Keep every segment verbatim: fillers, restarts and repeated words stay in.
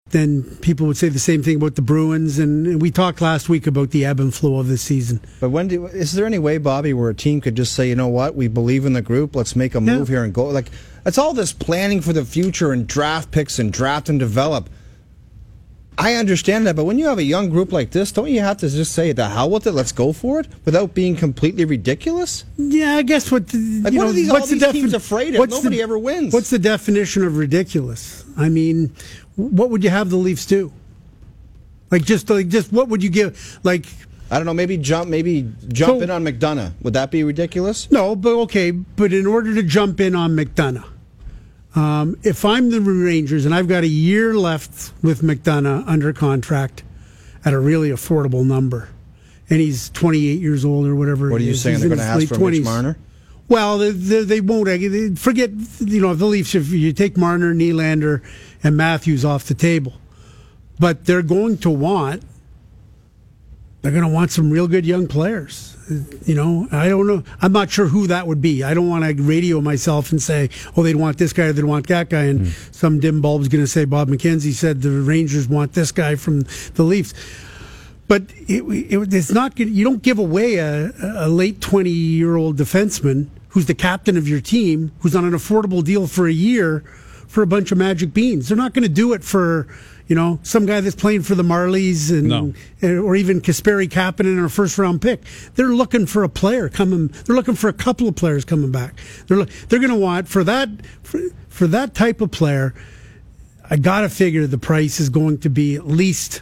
then people would say the same thing about the Bruins. And we talked last week about the ebb and flow of this season. But when do, is there any way, Bobby, where a team could just say, you know what, we believe in the group, let's make a move yeah. here and go? Like, it's all this planning for the future and draft picks and draft and develop. I understand that, but when you have a young group like this, don't you have to just say, the hell with it, let's go for it, without being completely ridiculous? Yeah, I guess what... The, like, you what know, are these, what's all these the teams afraid of? Nobody the, ever wins. What's the definition of ridiculous? I mean, what would you have the Leafs do? Like, just, like, just what would you give, like... I don't know, maybe jump maybe jump so, in on McDonough. Would that be ridiculous? No, but okay, but in order to jump in on McDonough, um, if I'm the Rangers and I've got a year left with McDonough under contract at a really affordable number, and he's twenty-eight years old or whatever. What are you is, saying, they're going to ask for twenties. Mitch Marner? Well, they, they, they won't. They forget, you know, the Leafs, if you take Marner, Nylander, and Matthews off the table. But they're going to want... They're going to want some real good young players. You know, I don't know. I'm not sure who that would be. I don't want to radio myself and say, oh, they'd want this guy or they'd want that guy. And mm. some dim bulb's going to say Bob McKenzie said the Rangers want this guy from the Leafs. But it, it, it's not good. You don't give away a, a late twenty-year-old defenseman who's the captain of your team, who's on an affordable deal for a year for a bunch of magic beans. They're not going to do it for... You know, some guy that's playing for the Marlies and no. or even Kasperi Kapanen in a first round pick. They're looking for a player coming. They're looking for a couple of players coming back. They're they're going to want for that for, for that type of player. I got to figure the price is going to be at least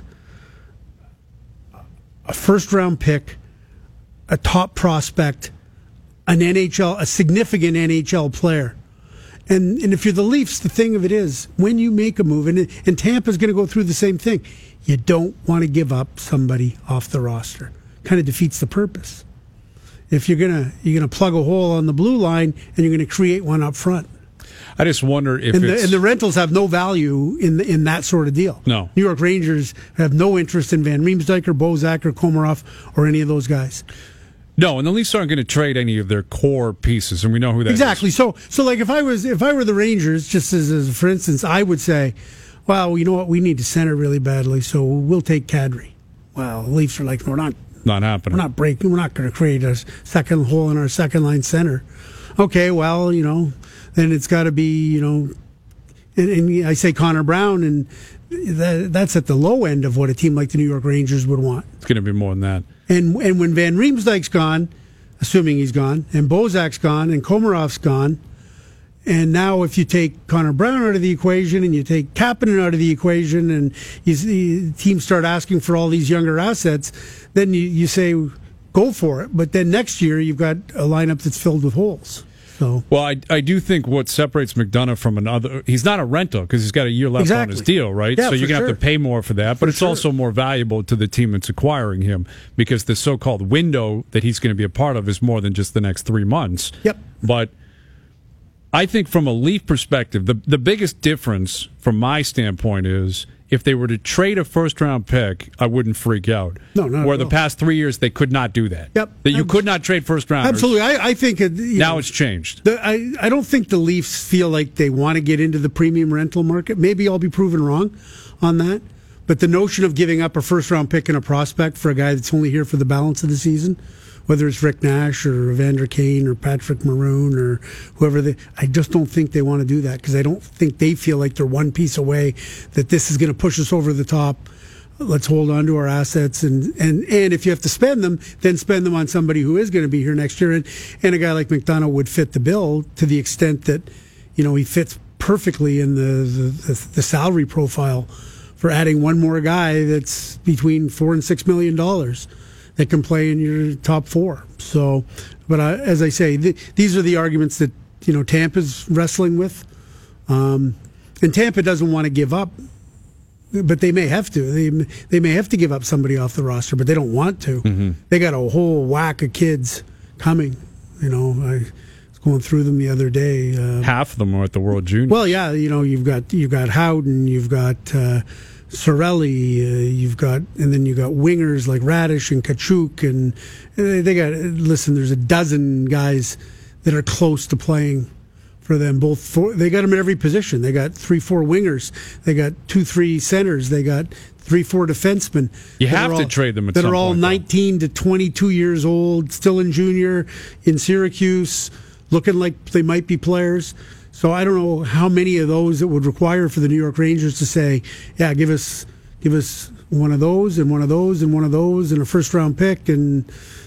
a first round pick, a top prospect, an N H L, a significant N H L player. And and if you're the Leafs, the thing of it is, when you make a move, and, and Tampa's going to go through the same thing, you don't want to give up somebody off the roster. Kind of defeats the purpose. If you're gonna you're gonna plug a hole on the blue line, and you're going to create one up front. I just wonder if and the, it's... and the rentals have no value in the, in that sort of deal. No, New York Rangers have no interest in Van Riemsdyk or Bozak or Komarov or any of those guys. No, and the Leafs aren't going to trade any of their core pieces, and we know who that exactly. is. Exactly. So, so like if I was, if I were the Rangers, just as, as for instance, I would say, well, you know what, we need to center really badly, so we'll take Kadri. Well, the Leafs are like, we're not, not happening. We're not breaking. We're not going to create a second hole in our second line center. Okay, well, you know, then it's got to be, you know, and, and I say Connor Brown, and that, that's at the low end of what a team like the New York Rangers would want. It's going to be more than that. And and when Van Riemsdyk's gone, assuming he's gone, and Bozak's gone, and Komarov's gone, and now if you take Connor Brown out of the equation, and you take Kapanen out of the equation, and you see teams start asking for all these younger assets, then you, you say, go for it. But then next year, you've got a lineup that's filled with holes. So. Well, I I do think what separates McDonough from another, he's not a rental because he's got a year left exactly. on his deal, right? Yeah, so you're going to sure. have to pay more for that, but for it's sure. also more valuable to the team that's acquiring him because the so-called window that he's going to be a part of is more than just the next three months. Yep. But I think from a Leaf perspective, the the biggest difference from my standpoint is if they were to trade a first-round pick, I wouldn't freak out. No, not Where at the all. past three years, they could not do that. Yep. That you Abs- could not trade first-rounders. Absolutely. I, I think... It, now know, it's changed. The, I, I don't think the Leafs feel like they want to get into the premium rental market. Maybe I'll be proven wrong on that. But the notion of giving up a first-round pick and a prospect for a guy that's only here for the balance of the season, whether it's Rick Nash or Evander Kane or Patrick Maroon or whoever they, I just don't think they want to do that because I don't think they feel like they're one piece away, that this is going to push us over the top. Let's hold on to our assets, and, and, and if you have to spend them, then spend them on somebody who is going to be here next year. And, and a guy like McDonough would fit the bill to the extent that, you know, he fits perfectly in the, the, the, the salary profile for adding one more guy that's between four and six million dollars. That can play in your top four. So, but I, as I say, th- these are the arguments that you know Tampa's wrestling with, um, and Tampa doesn't want to give up, but they may have to. They they may have to give up somebody off the roster, but they don't want to. Mm-hmm. They got a whole whack of kids coming. You know, I was going through them the other day. Uh, Half of them are at the World Juniors. Well, yeah, you know, you've got you've got Howden, you've got. Uh, Sorelli, uh, you've got, and then you got wingers like Radish and Kachuk, and uh, they got. Listen, there's a dozen guys that are close to playing for them. Both four, they got them at every position. They got three, four wingers. They got two, three centers. They got three, four defensemen. You that have are to all, trade them at that some are all point, though. nineteen to twenty-two years old, still in junior, in Syracuse, looking like they might be players. So I don't know how many of those it would require for the New York Rangers to say, yeah, give us give us one of those and one of those and one of those and a first round pick and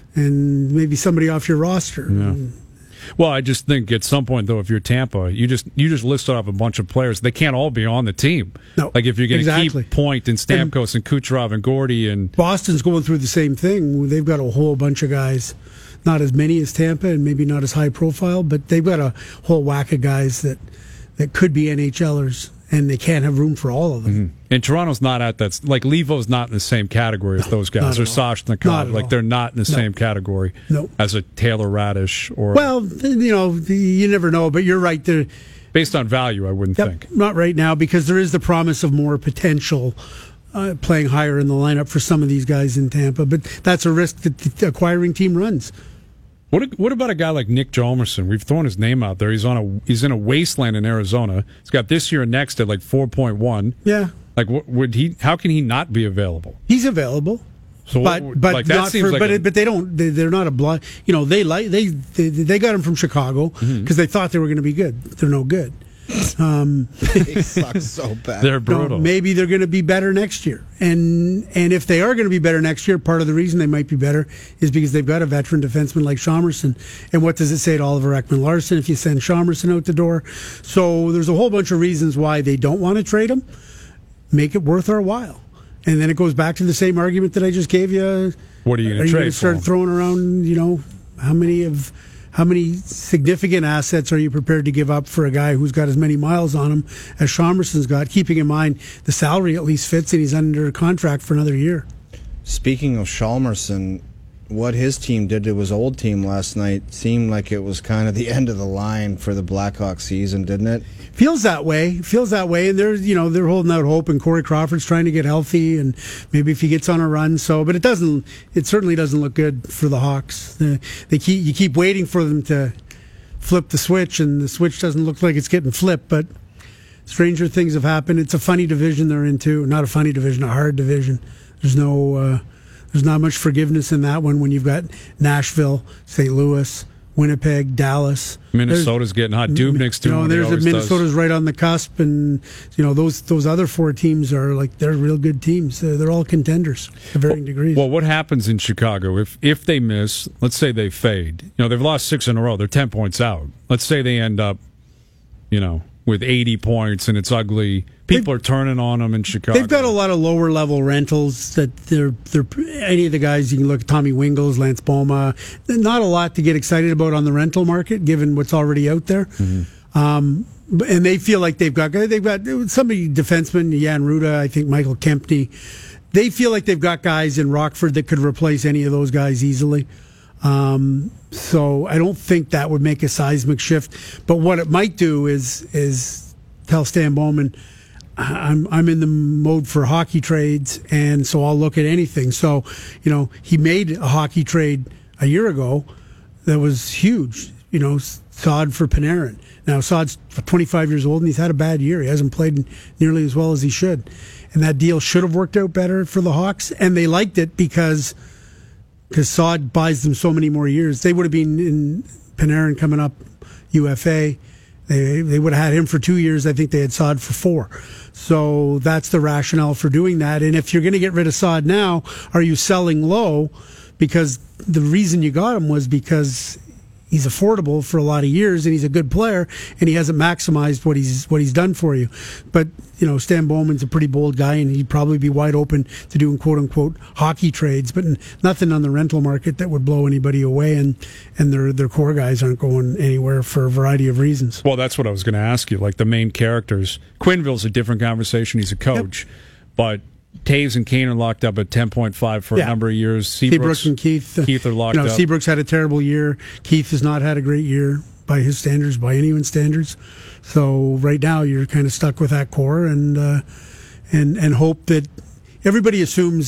and maybe somebody off your roster. Yeah. Well, I just think at some point, though, if you're Tampa, you just you just listed off a bunch of players. They can't all be on the team. No, like if you're going to exactly. keep Point and Stamkos and, and Kucherov and Gordy and Boston's going through the same thing. They've got a whole bunch of guys, not as many as Tampa, and maybe not as high profile, but they've got a whole whack of guys that that could be NHLers, and they can't have room for all of them. Mm-hmm. And Toronto's not at that. Like Levo's not in the same category as no, those guys, or Soshnikov. Like all. they're not in the no. same category no. as a Taylor Radish or. Well, you know, you never know, but you're right. There, based on value, I wouldn't yep, think. Not right now, because there is the promise of more potential uh, playing higher in the lineup for some of these guys in Tampa. But that's a risk that the acquiring team runs. What what about a guy like Nick Jalmerson? We've thrown his name out there. He's on a he's in a wasteland in Arizona. He's got this year and next at like four point one. Yeah. Like what would he? How can he not be available? He's available. So but what, but like, that not seems for like but a, it, but they don't they, they're not a blind. You know, they like they they, they got him from Chicago because mm-hmm. they thought they were going to be good. They're no good. Um, They suck so bad. they're no, brutal. maybe they're going to be better next year. And and if they are going to be better next year, part of the reason they might be better is because they've got a veteran defenseman like Chalmerson. And what does it say to Oliver Ekman-Larsson if you send Chalmerson out the door? So there's a whole bunch of reasons why they don't want to trade him. Make it worth our while. And then it goes back to the same argument that I just gave you. What are you going Are to you trade going to start for? throwing around, you know, how many of how many significant assets are you prepared to give up for a guy who's got as many miles on him as Chalmerson's got, keeping in mind the salary at least fits and he's under contract for another year? Speaking of Chalmerson, what his team did to his old team last night seemed like it was kind of the end of the line for the Blackhawks season, didn't it? Feels that way. Feels that way. And they're, you know, they're holding out hope, and Corey Crawford's trying to get healthy, and maybe if he gets on a run. So, but it doesn't. It certainly doesn't look good for the Hawks. They, they keep you keep waiting for them to flip the switch, and the switch doesn't look like it's getting flipped. But stranger things have happened. It's a funny division they're into. Not a funny division, a hard division. There's no. Uh, There's not much forgiveness in that one when you've got Nashville, Saint Louis, Winnipeg, Dallas. Minnesota's getting hot. Dubnik's You doing know, what he there's a, always Minnesota's does. right on the cusp, and you know those those other four teams are like they're real good teams. They're, they're all contenders to varying degrees. Well, what happens in Chicago if if they miss? Let's say they fade. You know, they've lost six in a row. They're ten points out. Let's say they end up, you know, with eighty points, and it's ugly. People They've- are turning on them in Chicago. They've got a lot of lower level rentals that they're they're any of the guys you can look at Tommy Wingles, Lance Boma. Not a lot to get excited about on the rental market, given what's already out there. Mm-hmm. Um, and they feel like they've got they've got somebody defenseman Jan Ruda, I think Michael Kempney. They feel like they've got guys in Rockford that could replace any of those guys easily. Um, so I don't think that would make a seismic shift. But what it might do is is tell Stan Bowman, I'm I'm in the mode for hockey trades, and so I'll look at anything. So, you know, he made a hockey trade a year ago that was huge. You know, Saad for Panarin. Now Saad's twenty-five years old and he's had a bad year. He hasn't played nearly as well as he should, and that deal should have worked out better for the Hawks. And they liked it because because Saad buys them so many more years. They would have been in Panarin coming up U F A. They they would have had him for two years. I think they had Saad for four. So that's the rationale for doing that. And if you're going to get rid of Saad now, are you selling low? Because the reason you got him was because he's affordable for a lot of years and he's a good player and he hasn't maximized what he's what he's done for you. But you know, Stan Bowman's a pretty bold guy and he'd probably be wide open to doing quote unquote hockey trades, but nothing on the rental market that would blow anybody away. And and their their core guys aren't going anywhere for a variety of reasons. Well, that's what I was going to ask you. Like the main characters, Quenneville's a different conversation. He's a coach, yep. But Taves and Kane are locked up at ten point five for yeah. a number of years. Seabrook, Seabrook and Keith. Keith are locked you know, up. Seabrook's had a terrible year. Keith has not had a great year by his standards, by anyone's standards. So right now you're kind of stuck with that core and uh, and and hope that everybody assumes that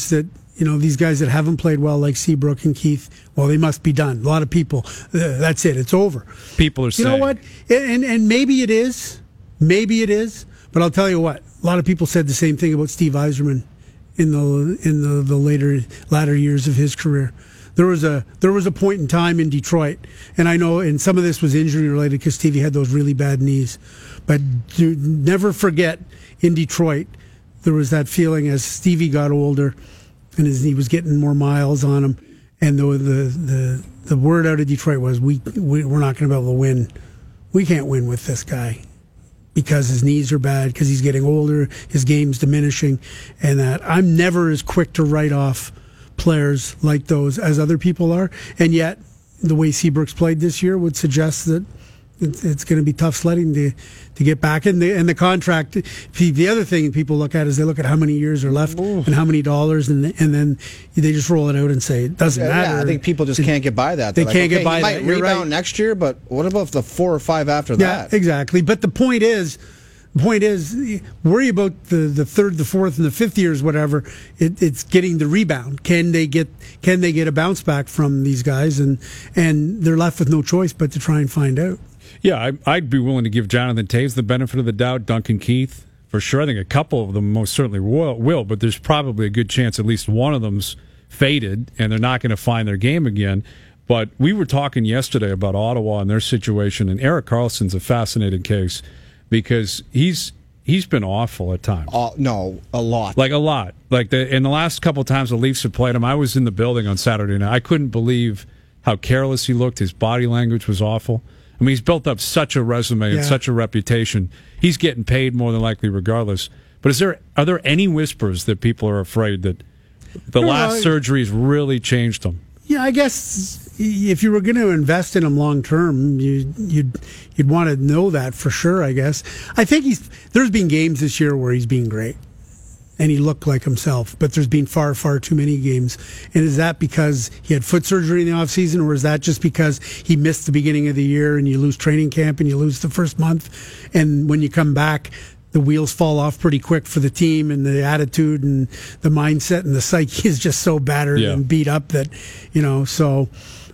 you know, these guys that haven't played well, like Seabrook and Keith, well, they must be done. A lot of people, uh, that's it, it's over. People are You saying. know what? And, and maybe it is. Maybe it is. But I'll tell you what, a lot of people said the same thing about Steve Yzerman in the in the, the later latter years of his career. There was a there was a point in time in Detroit, and I know, and some of this was injury related because Stevie had those really bad knees. But do never forget, in Detroit, there was that feeling as Stevie got older, and his, he was getting more miles on him, and the the the, the word out of Detroit was, we, we we're not going to be able to win. We can't win with this guy, because his knees are bad, because he's getting older, his game's diminishing, and that I'm never as quick to write off players like those as other people are. And yet, the way Seabrook's played this year would suggest that it's, it's going to be tough sledding to to get back in the and the contract. The other thing people look at is they look at how many years are left Ooh. and how many dollars, and and then they just roll it out and say it doesn't yeah, matter. Yeah, I think people just can't get by that. They They're can't like, okay, get by he that. Might You're rebound right. next year, but what about the four or five after yeah, that? Exactly. But the point is. The point is, worry about the, the third, the fourth, and the fifth years, whatever. It, it's getting the rebound. Can they get Can they get a bounce back from these guys? And and they're left with no choice but to try and find out. Yeah, I, I'd be willing to give Jonathan Toews the benefit of the doubt. Duncan Keith, for sure. I think a couple of them most certainly will, will but there's probably a good chance at least one of them's faded, and they're not going to find their game again. But we were talking yesterday about Ottawa and their situation, and Erik Karlsson's a fascinating case. Because he's he's been awful at times. Uh, no, a lot. Like a lot. Like the, in the last couple of times the Leafs have played him, I was in the building on Saturday night. I couldn't believe how careless he looked. His body language was awful. I mean, he's built up such a resume yeah. and such a reputation. He's getting paid more than likely regardless. But is there are there any whispers that people are afraid that the no, last I, surgery's really changed him? Yeah, I guess if you were going to invest in him long term, you, you'd you'd want to know that for sure. I guess I think he's. There's been games this year where he's been great, and he looked like himself. But there's been far, far too many games. And is that because he had foot surgery in the offseason, or is that just because he missed the beginning of the year and you lose training camp and you lose the first month, and when you come back, the wheels fall off pretty quick for the team, and the attitude and the mindset and the psyche is just so battered yeah. and beat up that, you know, so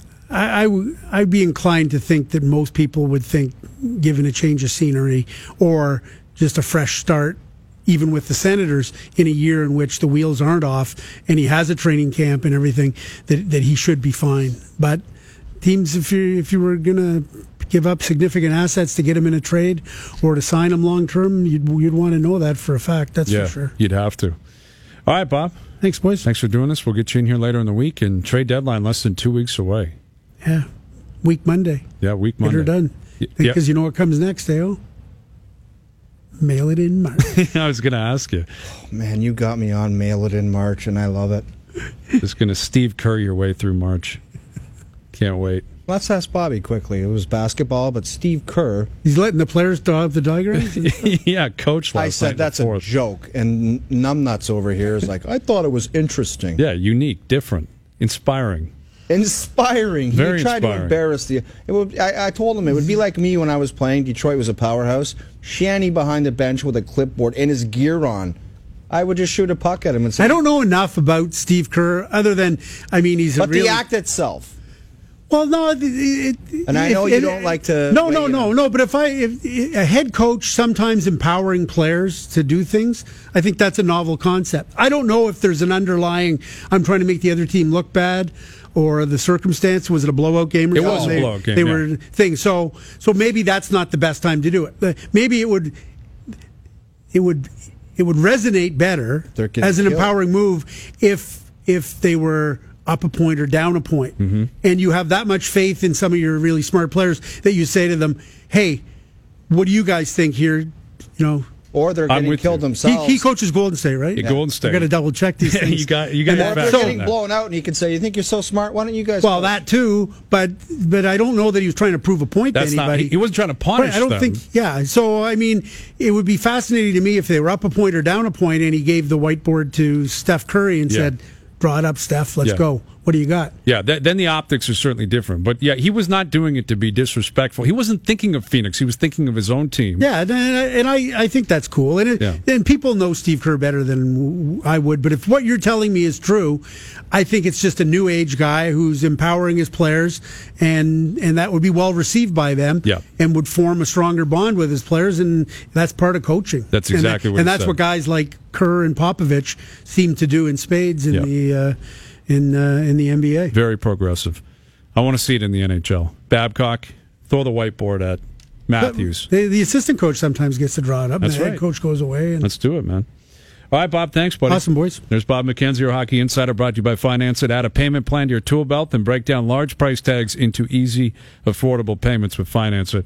I, I, I'd be inclined to think that most people would think, given a change of scenery or just a fresh start, even with the Senators, in a year in which the wheels aren't off and he has a training camp and everything, that, that he should be fine. But teams, if you if you were going to give up significant assets to get him in a trade or to sign him long term, you'd you'd want to know that for a fact. That's yeah, for sure. You'd have to. All right, Bob. Thanks, boys. Thanks for doing this. We'll get you in here later in the week, and trade deadline less than two weeks away. Yeah, week Monday. Yeah, week Monday. Get her done. Because yeah. you know what comes next, eh? Mail it in March. I was going to ask you. Oh, man, you got me on mail it in March, and I love it. Just going to Steve Kerr your way through March. Can't wait. Let's ask Bobby quickly. It was basketball, but Steve Kerr. He's letting the players draw up the diagrams? yeah, coach last I said night that's a fourth. joke, and Numbnuts over here is like, I thought it was interesting. Yeah, unique, different, inspiring. Inspiring. Very he tried inspiring. to embarrass the. It would, I, I told him it would be like me when I was playing. Detroit was a powerhouse. Shanny behind the bench with a clipboard and his gear on. I would just shoot a puck at him and say, I don't know enough about Steve Kerr other than, I mean, he's a but really... the act itself. Well, no, it, it, and I know if, you it, don't like to. No, no, no, no. But if I, if a head coach sometimes empowering players to do things, I think that's a novel concept. I don't know if there's an underlying. I'm trying to make the other team look bad, or the circumstance. Was it a blowout game? Or it something? was a they, blowout game. They yeah. were things. So, so maybe that's not the best time to do it. But maybe it would. It would. It would resonate better as an killed. empowering move if if they were up a point or down a point. Mm-hmm. And you have that much faith in some of your really smart players that you say to them, hey, what do you guys think here? You know, or they're I'm getting with killed you. he, themselves. he coaches Golden State, right? Yeah. Golden State. I got to double check these things. you got you got And that or that- if back they're so- getting blown out, and he could say, "You think you're so smart? Why don't you guys?" Well, go?" that too, but but I don't know that he was trying to prove a point That's to not. anybody. He, he wasn't trying to punish Right, I don't them. think. Yeah. So I mean, it would be fascinating to me if they were up a point or down a point, and he gave the whiteboard to Steph Curry and Yeah. said, "Draw it up, Steph. Let's Yeah. go. what do you got? Yeah, th- then the optics are certainly different. But yeah, he was not doing it to be disrespectful. He wasn't thinking of Phoenix. He was thinking of his own team. Yeah, and, and I, I think that's cool. And, it, Yeah. and people know Steve Kerr better than I would. But if what you're telling me is true, I think it's just a new age guy who's empowering his players, and and that would be well received by them, Yeah. and would form a stronger bond with his players, and that's part of coaching. That's And exactly that- what And he that's said. what guys like Kerr and Popovich seem to do in spades in Yeah. the uh, in uh, in the N B A. Very progressive. I want to see it in the N H L. Babcock, throw the whiteboard at Matthews. The, the assistant coach sometimes gets to draw it up, That's and the right. head coach goes away. And Let's do it, man. All right, Bob, thanks, buddy. Awesome, boys. There's Bob McKenzie, your Hockey Insider, brought to you by Finance It. Add a payment plan to your tool belt and break down large price tags into easy, affordable payments with Finance It.